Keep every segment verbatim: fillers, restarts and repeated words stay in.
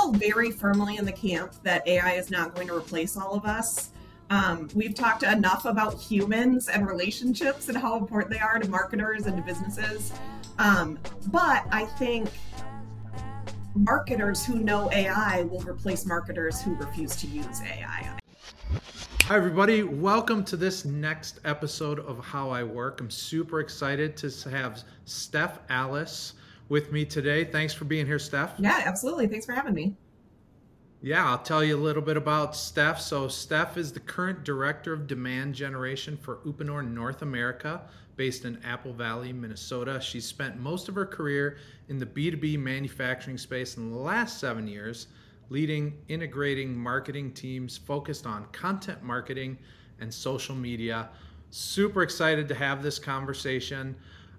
still very firmly in the camp that A I is not going to replace all of us. Um, we've talked enough about humans and relationships and how important they are to marketers and to businesses. Um, but I think marketers who know A I will replace marketers who refuse to use A I. Hi, everybody. Welcome to this next episode of How I Work. I'm super excited to have Steph Alice with me today. Thanks for being here, Steph. Yeah, absolutely. Thanks for having me. Yeah, I'll tell you a little bit about Steph. So Steph is the current Director of Demand Generation for Uponor North America, based in Apple Valley, Minnesota. She's spent most of her career in the B two B manufacturing space in the last seven years, leading integrating marketing teams focused on content marketing and social media. Super excited to have this conversation.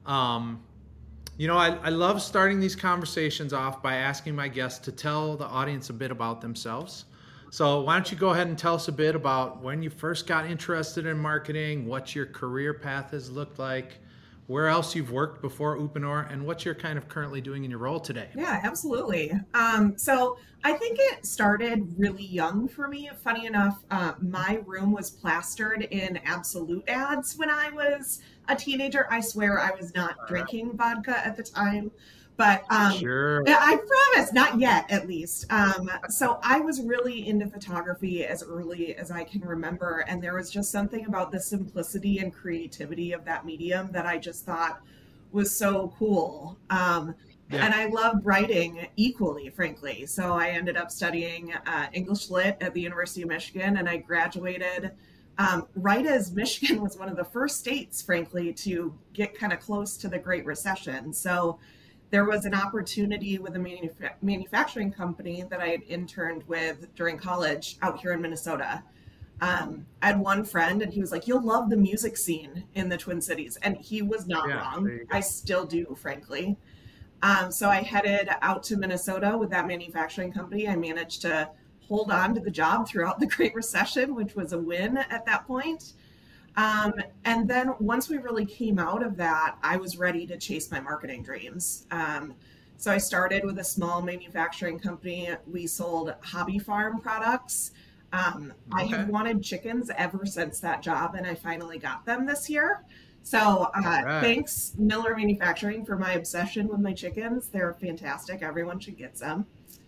Um, you know, I, I love starting these conversations off by asking my guests to tell the audience a bit about themselves. So why don't you go ahead and tell us a bit about when you first got interested in marketing, what your career path has looked like, where else you've worked before Uponor, and what you're kind of currently doing in your role today. Yeah, absolutely. Um, so I think it started really young for me. Funny enough, uh, my room was plastered in Absolute ads when I was a teenager. I swear I was not drinking vodka at the time, but um, Sure. I promise, not yet at least. Um, so I was really into photography as early as I can remember, and there was just something about the simplicity and creativity of that medium that I just thought was so cool. Um, Yeah. And I loved writing equally, frankly. So I ended up studying uh, English Lit at the University of Michigan, and I graduated um, right as Michigan was one of the first states, frankly, to get kind of close to the Great Recession. So there was an opportunity with a manuf- manufacturing company that I had interned with during college out here in Minnesota. Um, I had one friend, and he was like, "You'll love the music scene in the Twin Cities." And he was not Yeah, wrong. there you go. I still do, frankly. Um, so I headed out to Minnesota with that manufacturing company. I managed to hold on to the job throughout the Great Recession, which was a win at that point. Um, and then once we really came out of that, I was ready to chase my marketing dreams. Um, so I started with a small manufacturing company. We sold hobby farm products. Um, I Okay. have wanted chickens ever since that job, and I finally got them this year. So uh, All right. thanks, Miller Manufacturing, for my obsession with my chickens. They're fantastic. Everyone should get some.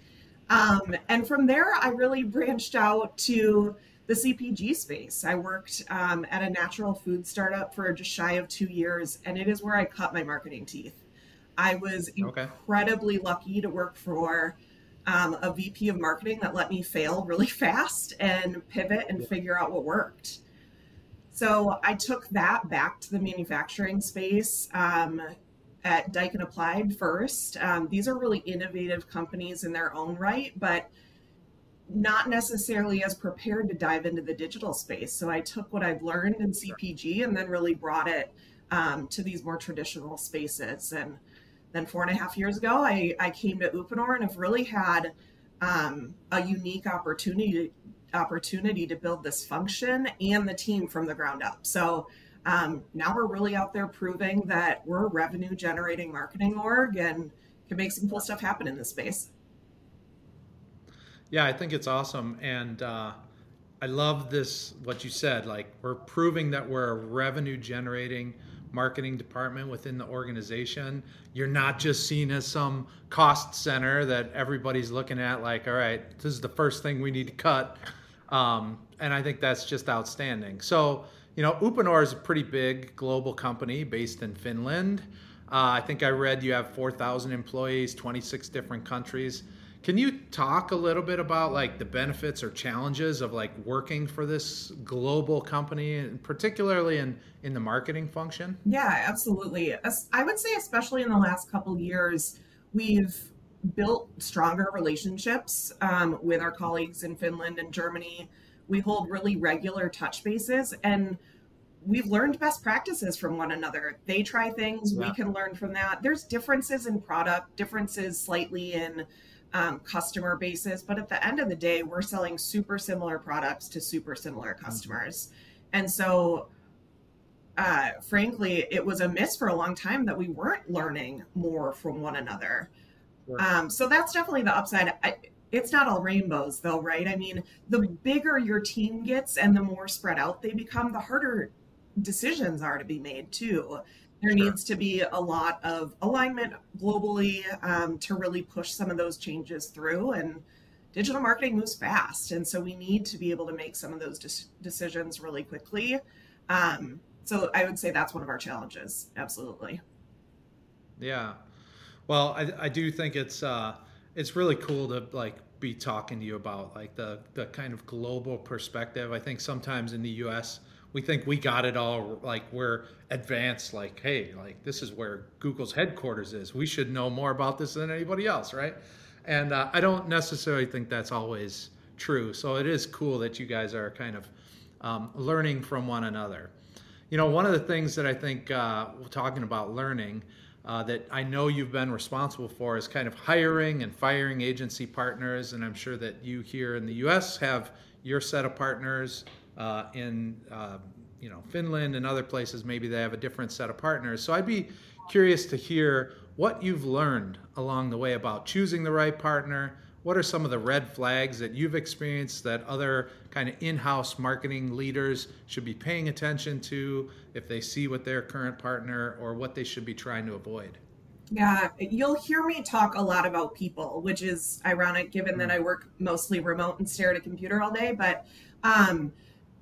Um, and from there, I really branched out to the C P G space. I worked um, at a natural food startup for just shy of two years, and it is where I cut my marketing teeth. I was Okay. incredibly lucky to work for um, a V P of marketing that let me fail really fast and pivot and Yeah. figure out what worked. So I took that back to the manufacturing space um, at Daikin Applied first. Um, these are really innovative companies in their own right, but not necessarily as prepared to dive into the digital space. So I took what I'd learned in C P G and then really brought it um, to these more traditional spaces. And then four and a half years ago, I, I came to Uponor and have really had um, a unique opportunity opportunity to build this function and the team from the ground up. So um, now we're really out there proving that we're a revenue generating marketing org and can make some cool stuff happen in this space. Yeah, I think it's awesome. And uh, I love this, what you said, like we're proving that we're a revenue generating marketing department within the organization. You're not just seen as some cost center that everybody's looking at like, all right, this is the first thing we need to cut. Um, and I think that's just outstanding. So, you know, Uponor is a pretty big global company based in Finland. Uh, I think I read you have four thousand employees, twenty-six different countries. Can you talk a little bit about like the benefits or challenges of like working for this global company, and particularly in, in the marketing function? Yeah, absolutely. As- I would say, especially in the last couple years, we've built stronger relationships um, with our colleagues in Finland and Germany. We hold really regular touch bases, and we've learned best practices from one another. They try things, Yeah. we can learn from that. There's differences in product, differences slightly in um, customer bases, but at the end of the day, we're selling super similar products to super similar customers. And so, uh, frankly, it was a miss for a long time that we weren't learning more from one another. Sure. Um, so that's definitely the upside. I, it's not all rainbows though, right? I mean, the bigger your team gets and the more spread out they become, the harder decisions are to be made too. There Sure. needs to be a lot of alignment globally um, to really push some of those changes through. And digital marketing moves fast. And so we need to be able to make some of those des- decisions really quickly. Um, so I would say that's one of our challenges. Absolutely. Yeah. Well, I, I do think it's uh, it's really cool to like be talking to you about like the the kind of global perspective. I think sometimes in the U S we think we got it all, like we're advanced, like hey, like this is where Google's headquarters is. We should know more about this than anybody else, right? And uh, I don't necessarily think that's always true. So it is cool that you guys are kind of um, learning from one another. You know, one of the things that I think, uh, talking about learning, uh, that I know you've been responsible for is kind of hiring and firing agency partners. And I'm sure that you here in the U S have your set of partners. Uh, in uh, you know, Finland and other places, maybe they have a different set of partners. So I'd be curious to hear what you've learned along the way about choosing the right partner. What are some of the red flags that you've experienced that other kind of in-house marketing leaders should be paying attention to if they see with their current partner, or what they should be trying to avoid? Yeah, you'll hear me talk a lot about people, which is ironic given that Mm, I work mostly remote and stare at a computer all day. But um,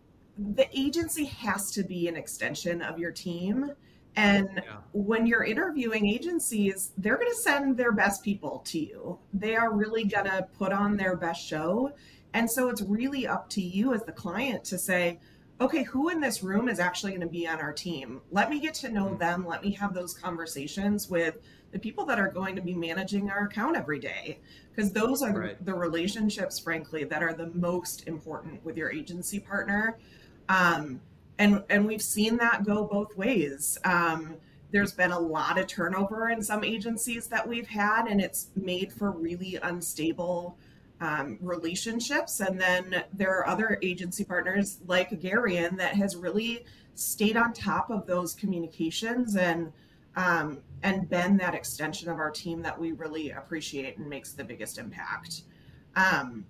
the agency has to be an extension of your team. And yeah. when you're interviewing agencies, they're going to send their best people to you. They are really going to put on their best show. And so it's really up to you as the client to say, okay, who in this room is actually going to be on our team? Let me get to know Mm, them. Let me have those conversations with the people that are going to be managing our account every day. Because those are the, right. the relationships, frankly, that are the most important with your agency partner. Um, and and we've seen that go both ways. Um, there's been a lot of turnover in some agencies that we've had, and it's made for really unstable um, relationships. And then there are other agency partners like Garion that has really stayed on top of those communications and um, and been that extension of our team that we really appreciate and makes the biggest impact. Um,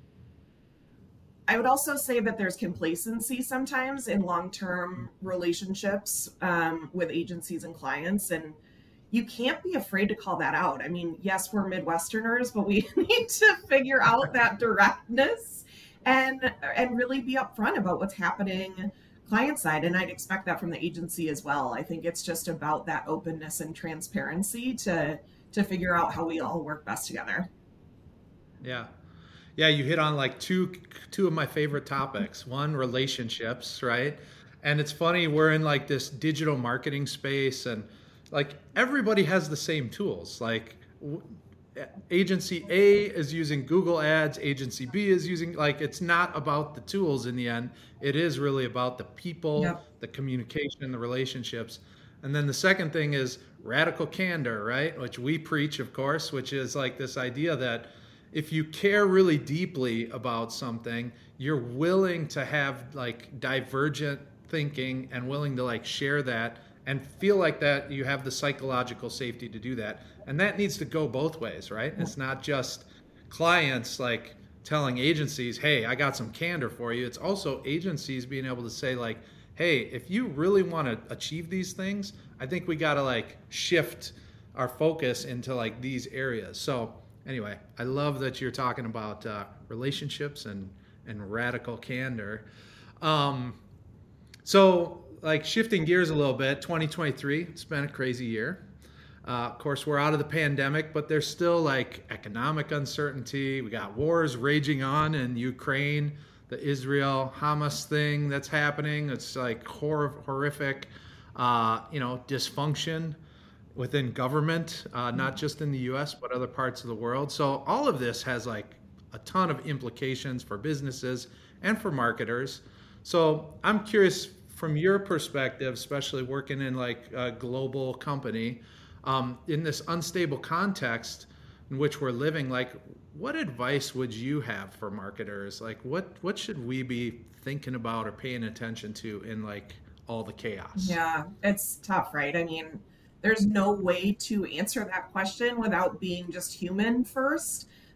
I would also say that there's complacency sometimes in long-term relationships um, with agencies and clients, and you can't be afraid to call that out. I mean, yes, we're Midwesterners, but we need to figure out that directness and and really be upfront about what's happening client side. And I'd expect that from the agency as well. I think it's just about that openness and transparency to to figure out how we all work best together. Yeah. Yeah, you hit on like two two of my favorite topics. One, relationships, right? And it's funny, we're in like this digital marketing space, and like everybody has the same tools. Like w- agency A is using Google Ads, agency B is using, like it's not about the tools in the end. It is really about the people, Yep. the communication, the relationships. And then the second thing is radical candor, right? Which we preach, of course, which is like this idea that if you care really deeply about something, you're willing to have like divergent thinking and willing to like share that and feel like that you have the psychological safety to do that. And that needs to go both ways, right? It's not just clients like telling agencies, hey, I got some candor for you. It's also agencies being able to say, like, hey, if you really want to achieve these things, I think we got to like shift our focus into like these areas. So anyway, I love that you're talking about uh, relationships and and radical candor. Um, so, like shifting gears a little bit, twenty twenty-three, it's been a crazy year. Uh, of course, we're out of the pandemic, but there's still like economic uncertainty. We got wars raging on in Ukraine, the Israel Hamas thing that's happening. It's like hor- horrific, uh, you know, dysfunction within government, uh, not just in the U S, but other parts of the world. So all of this has like a ton of implications for businesses and for marketers. So I'm curious from your perspective, especially working in like a global company, um, in this unstable context in which we're living, like what advice would you have for marketers? Like what what should we be thinking about or paying attention to in like all the chaos? Yeah, it's tough, right? I mean, there's no way to answer that question without being just human first.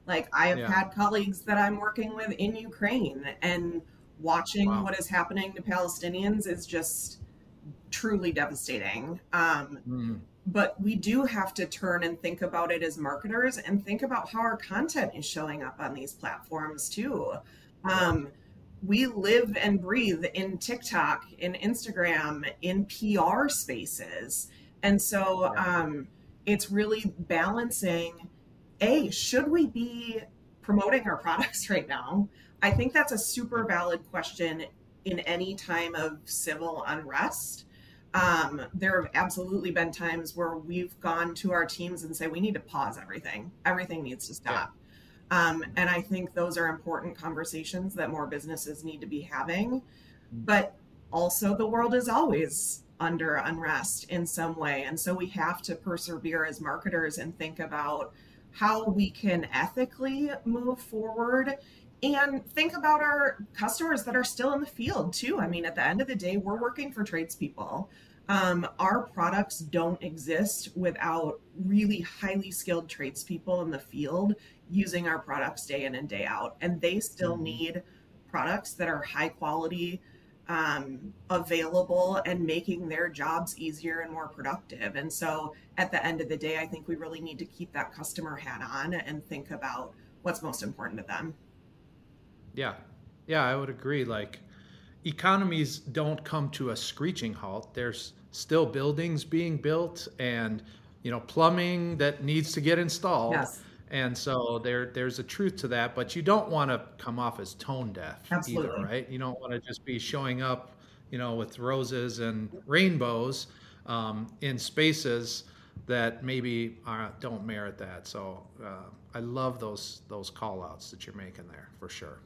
Like I have Yeah. had colleagues that I'm working with in Ukraine, and watching Wow. what is happening to Palestinians is just truly devastating. Um, Mm. but we do have to turn and think about it as marketers and think about how our content is showing up on these platforms too. Yeah. Um, we live and breathe in TikTok, in Instagram, in P R spaces. And so Yeah. um, it's really balancing, A, should we be promoting our products right now? I think that's a super Yeah. valid question in any time of civil unrest. Um, there have absolutely been times where we've gone to our teams and say, we need to pause everything. Everything needs to Yeah. stop. Um, and I think those are important conversations that more businesses need to be having. Mm. But also, the world is always under unrest in some way. And so we have to persevere as marketers and think about how we can ethically move forward and think about our customers that are still in the field too. I mean, at the end of the day, we're working for tradespeople. Um, our products don't exist without really highly skilled tradespeople in the field using our products day in and day out. And they still Mhm. need products that are high quality, um, available, and making their jobs easier and more productive. And so at the end of the day, I think we really need to keep that customer hat on and think about what's most important to them. Yeah. Yeah, I would agree. Like, economies don't come to a screeching halt. There's still buildings being built and, you know, plumbing that needs to get installed. Yes, And so there there's a truth to that, but you don't want to come off as tone deaf either, absolutely. right? You don't want to just be showing up, you know, with roses and rainbows um, in spaces that maybe uh, don't merit that. So uh, I love those those call outs that you're making there for sure.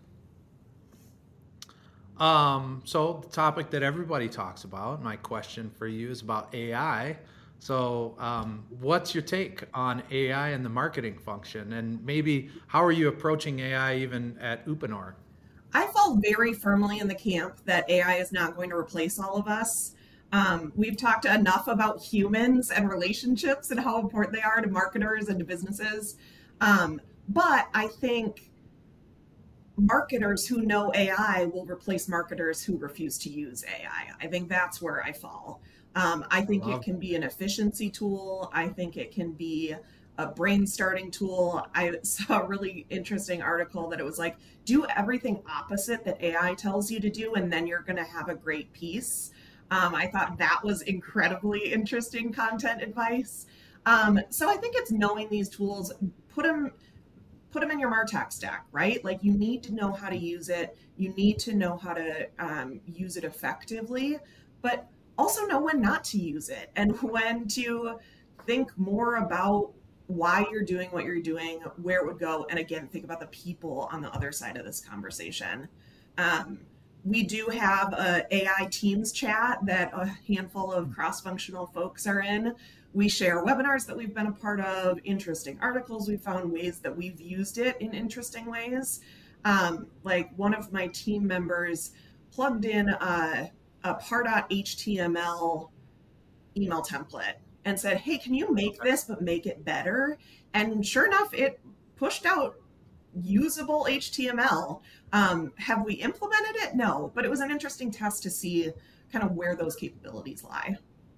Um, so the topic that everybody talks about, my question for you is about A I. So, um, what's your take on A I and the marketing function, and maybe how are you approaching A I even at Uponor? I fall very firmly in the camp that A I is not going to replace all of us. Um, we've talked enough about humans and relationships and how important they are to marketers and to businesses. Um, but I think marketers who know A I will replace marketers who refuse to use A I. I I think that's where I fall. Um, I I think it love. can be an efficiency tool. I think it can be a brain starting tool. I saw a really interesting article that it was like, do everything opposite that A I tells you to do, and then you're going to have a great piece. Um, I thought that was incredibly interesting content advice. Um, so I think it's knowing these tools, put them put them in your martech stack, right? Like you need to know how to use it, you need to know how to um, use it effectively, but also know when not to use it and when to think more about why you're doing what you're doing, where it would go, and again, think about the people on the other side of this conversation. um, we do have a AI Teams chat that a handful of cross-functional folks are in. We share webinars that we've been a part of, interesting articles we found, ways that we've used it in interesting ways. Um, like one of my team members plugged in a, a par.html email template and said, hey, can you make Okay. this but make it better? And sure enough, it pushed out usable H T M L. Um, have we implemented it? No, but it was an interesting test to see kind of where those capabilities lie.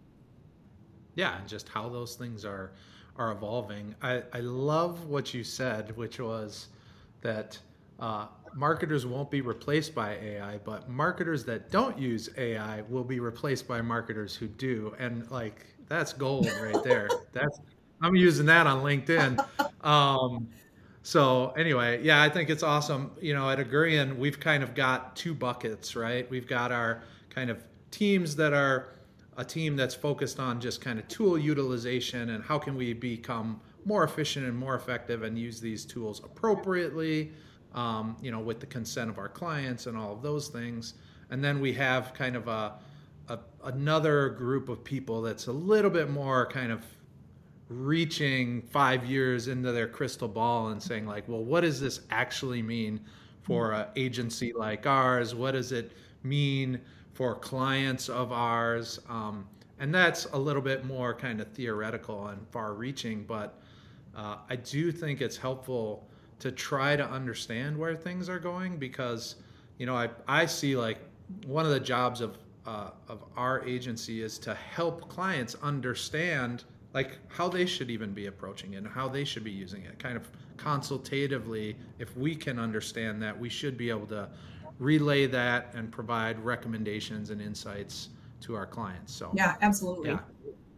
Yeah, and just how those things are are evolving. I, I love what you said, which was that uh, marketers won't be replaced by A I, but marketers that don't use A I will be replaced by marketers who do. And like that's gold right there. That's I'm using that on LinkedIn. Um, so anyway, yeah, I think it's awesome. You know, at Agurian, we've kind of got two buckets, right? We've got our kind of teams that are a team that's focused on just kind of tool utilization and how can we become more efficient and more effective and use these tools appropriately, um, you know, with the consent of our clients and all of those things. And then we have kind of a, a another group of people that's a little bit more kind of reaching five years into their crystal ball and saying like, well, what does this actually mean for an agency like ours? What does it mean for clients of ours? Um, and that's a little bit more kind of theoretical and far reaching, but uh, I do think it's helpful to try to understand where things are going, because, you know, I, I see like one of the jobs of, uh, of our agency is to help clients understand like how they should even be approaching it and how they should be using it kind of consultatively. If we can understand that, we should be able to relay that and provide recommendations and insights to our clients. So yeah, absolutely. yeah,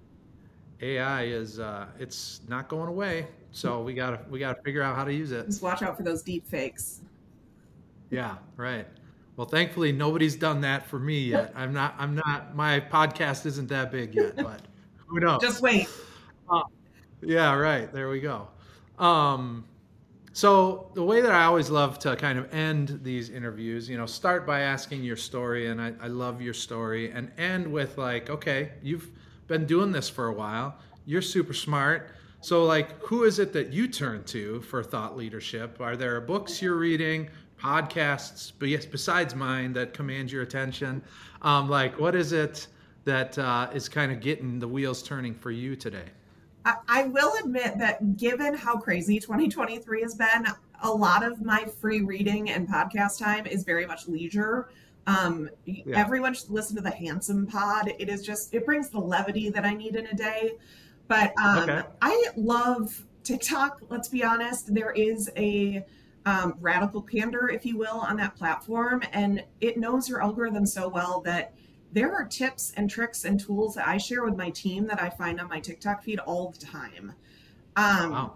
A I is uh, it's not going away. So we gotta we gotta figure out how to use it. Just watch out for those deep fakes. Yeah, right. Well, thankfully nobody's done that for me yet. I'm not I'm not my podcast isn't that big yet, but who knows? Just wait. Uh, yeah, right. There we go. Um, so the way that I always love to kind of end these interviews, you know, start by asking your story, and I, I love your story, and end with like, okay, you've been doing this for a while. You're super smart. So like, who is it that you turn to for thought leadership? Are there books you're reading, podcasts, but yes, besides mine, that command your attention? Um, like, what is it that uh, is kind of getting the wheels turning for you today? I, I will admit that given how crazy twenty twenty-three has been, a lot of my free reading and podcast time is very much leisure. Um, yeah. Everyone should listen to the Handsome Pod. It is just, it brings the levity that I need in a day. But um, okay. I love TikTok, let's be honest. There is a um, radical candor, if you will, on that platform. And it knows your algorithm so well that there are tips and tricks and tools that I share with my team that I find on my TikTok feed all the time. Um, wow.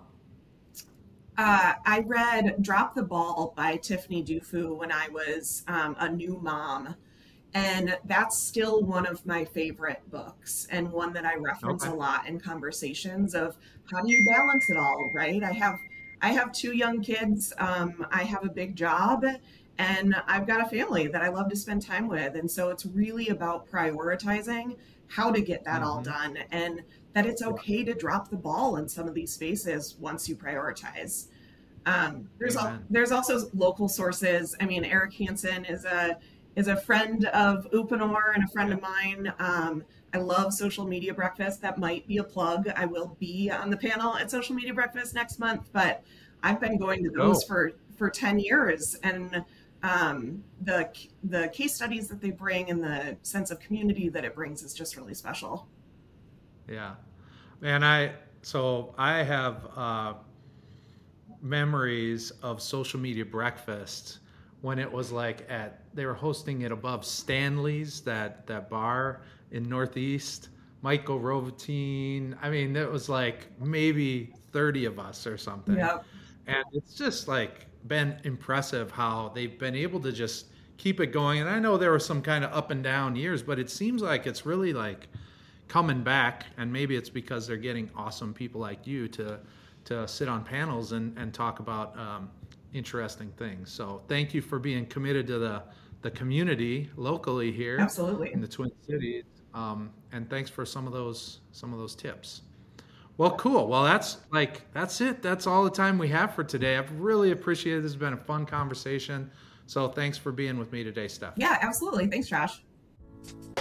Uh, I read Drop the Ball by Tiffany Dufu when I was um, a new mom. And that's still one of my favorite books, and one that I reference okay. a lot in conversations of how do you balance it all, right? I have I have two young kids. Um, I have a big job, and I've got a family that I love to spend time with. And so it's really about prioritizing how to get that mm-hmm. all done, and that it's okay to drop the ball in some of these spaces once you prioritize. Um, there's al- there's also local sources. I mean, Eric Hansen is a is a friend of Uponor and a friend of mine. Um, I love Social Media Breakfast. That might be a plug. I will be on the panel at Social Media Breakfast next month, but I've been going to those oh. for, for ten years. And um, the the case studies that they bring and the sense of community that it brings is just really special. Yeah. Man, I, so I have uh, memories of Social Media Breakfast when it was like at, they were hosting it above Stanley's, that, that bar in Northeast, Michael Rovatine. I mean, it was like maybe thirty of us or something. Yep. And it's just like been impressive how they've been able to just keep it going. And I know there were some kind of up and down years, but it seems like it's really like coming back. And maybe it's because they're getting awesome people like you to, to sit on panels and, and talk about, um, interesting things. So thank you for being committed to the the community locally here. Absolutely. In the Twin Cities. Um, and thanks for some of those some of those tips. Well, cool. Well, that's like that's it. That's all the time we have for today. I've really appreciated it. This has been a fun conversation. So thanks for being with me today, Steph. Yeah, absolutely. Thanks, Josh.